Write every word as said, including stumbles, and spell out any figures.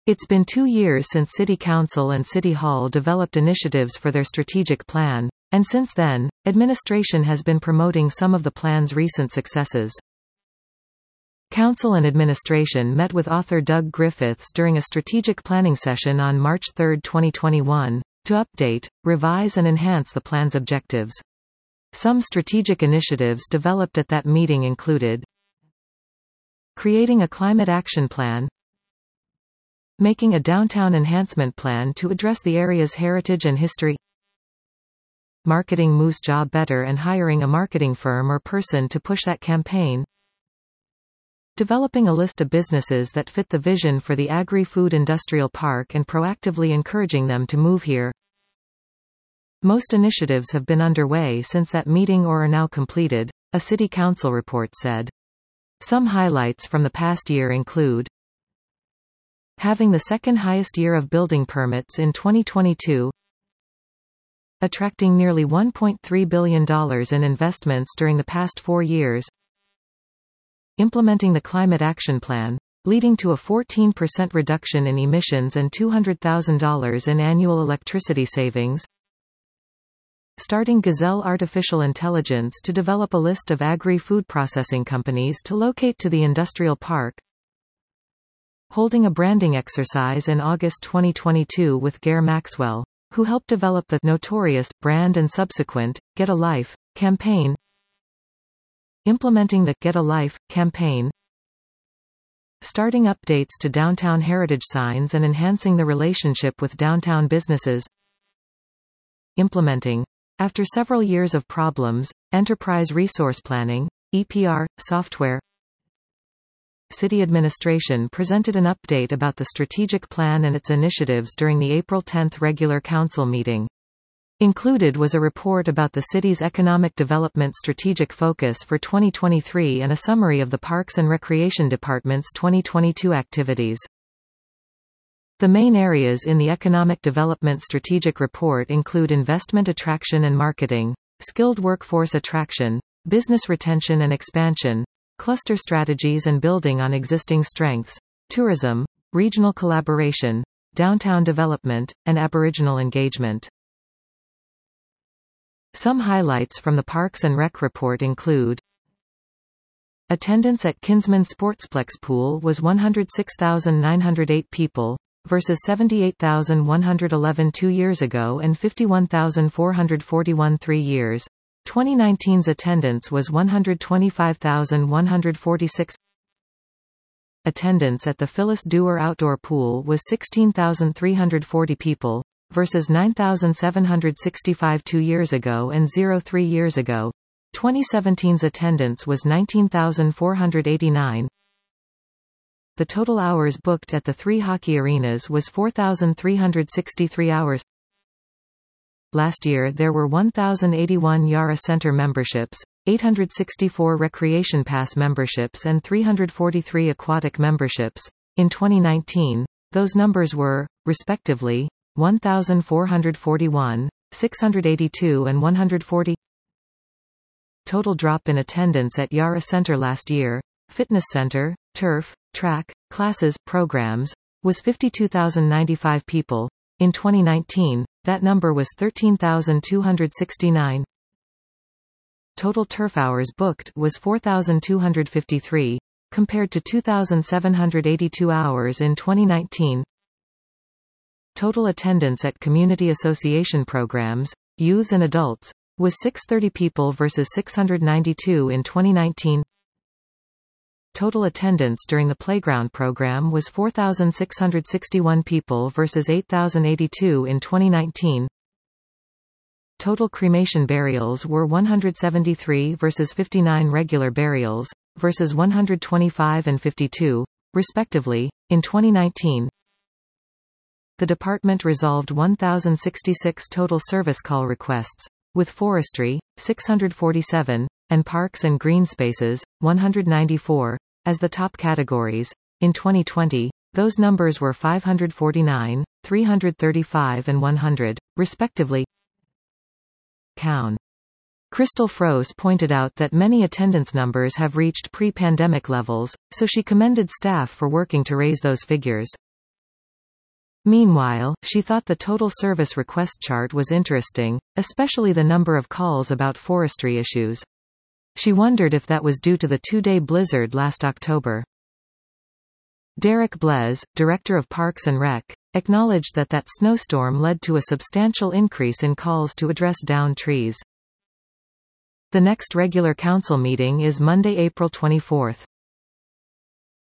It's been two years since City Council and City Hall developed initiatives for their strategic plan, and since then, administration has been promoting some of the plan's recent successes. Council and administration met with author Doug Griffiths during a strategic planning session on March third twenty twenty-one, to update, revise and enhance the plan's objectives. Some strategic initiatives developed at that meeting included creating a climate action plan, making a downtown enhancement plan to address the area's heritage and history, marketing Moose Jaw better and hiring a marketing firm or person to push that campaign, developing a list of businesses that fit the vision for the Agri-Food Industrial Park and proactively encouraging them to move here. Most initiatives have been underway since that meeting or are now completed, a City Council report said. Some highlights from the past year include having the second highest year of building permits in twenty twenty-two, attracting nearly one point three billion dollars in investments during the past four years, implementing the Climate Action Plan, leading to a fourteen percent reduction in emissions and two hundred thousand dollars in annual electricity savings, starting Gazelle Artificial Intelligence to develop a list of agri-food processing companies to locate to the industrial park, holding a branding exercise in August twenty twenty-two with Gare Maxwell, who helped develop the notorious brand and subsequent Get a Life campaign, implementing the Get a Life campaign, starting updates to downtown heritage signs and enhancing the relationship with downtown businesses, implementing, after several years of problems, Enterprise Resource Planning, E P R, software. City administration presented an update about the strategic plan and its initiatives during the April tenth regular council meeting. Included was a report about the city's economic development strategic focus for twenty twenty-three and a summary of the Parks and Recreation Department's twenty twenty-two activities. The main areas in the Economic Development Strategic Report include investment attraction and marketing, skilled workforce attraction, business retention and expansion, cluster strategies and building on existing strengths, tourism, regional collaboration, downtown development, and Aboriginal engagement. Some highlights from the Parks and Rec report include attendance at Kinsman Sportsplex Pool was one hundred six thousand nine hundred eight people, versus seventy-eight thousand one hundred eleven two years ago and fifty-one thousand four hundred forty-one three years. twenty nineteen's attendance was one hundred twenty-five thousand one hundred forty-six. Attendance at the Phyllis Dewar Outdoor Pool was sixteen thousand three hundred forty people, versus nine thousand seven hundred sixty-five two years ago and zero three years ago. twenty seventeen's attendance was nineteen thousand four hundred eighty-nine. The total hours booked at the three hockey arenas was four thousand three hundred sixty-three hours. Last year there were one thousand eighty-one Yara Center memberships, eight hundred sixty-four Recreation Pass memberships and three hundred forty-three aquatic memberships. In twenty nineteen, those numbers were, respectively, one thousand four hundred forty-one, six hundred eighty-two and one hundred forty. Total drop in attendance at Yara Center last year, fitness center, turf, track, classes, programs, was fifty-two thousand ninety-five people. In twenty nineteen, that number was thirteen thousand two hundred sixty-nine. Total turf hours booked was four thousand two hundred fifty-three, compared to two thousand seven hundred eighty-two hours in twenty nineteen. Total attendance at community association programs, youths and adults, was six hundred thirty people versus six hundred ninety-two in twenty nineteen. Total attendance during the playground program was four thousand six hundred sixty-one people versus eight thousand eighty-two in twenty nineteen. Total cremation burials were one hundred seventy-three versus fifty-nine regular burials, versus one hundred twenty-five and fifty-two, respectively, in twenty nineteen. The department resolved one thousand sixty-six total service call requests, with forestry, six hundred forty-seven, and parks and green spaces, one hundred ninety-four, as the top categories. In twenty twenty, those numbers were five hundred forty-nine, three hundred thirty-five and one hundred, respectively. Cown. Crystal Froese pointed out that many attendance numbers have reached pre-pandemic levels, so she commended staff for working to raise those figures. Meanwhile, she thought the total service request chart was interesting, especially the number of calls about forestry issues. She wondered if that was due to the two-day blizzard last October. Derek Blez, director of Parks and Rec, acknowledged that that snowstorm led to a substantial increase in calls to address downed trees. The next regular council meeting is Monday, April twenty-fourth.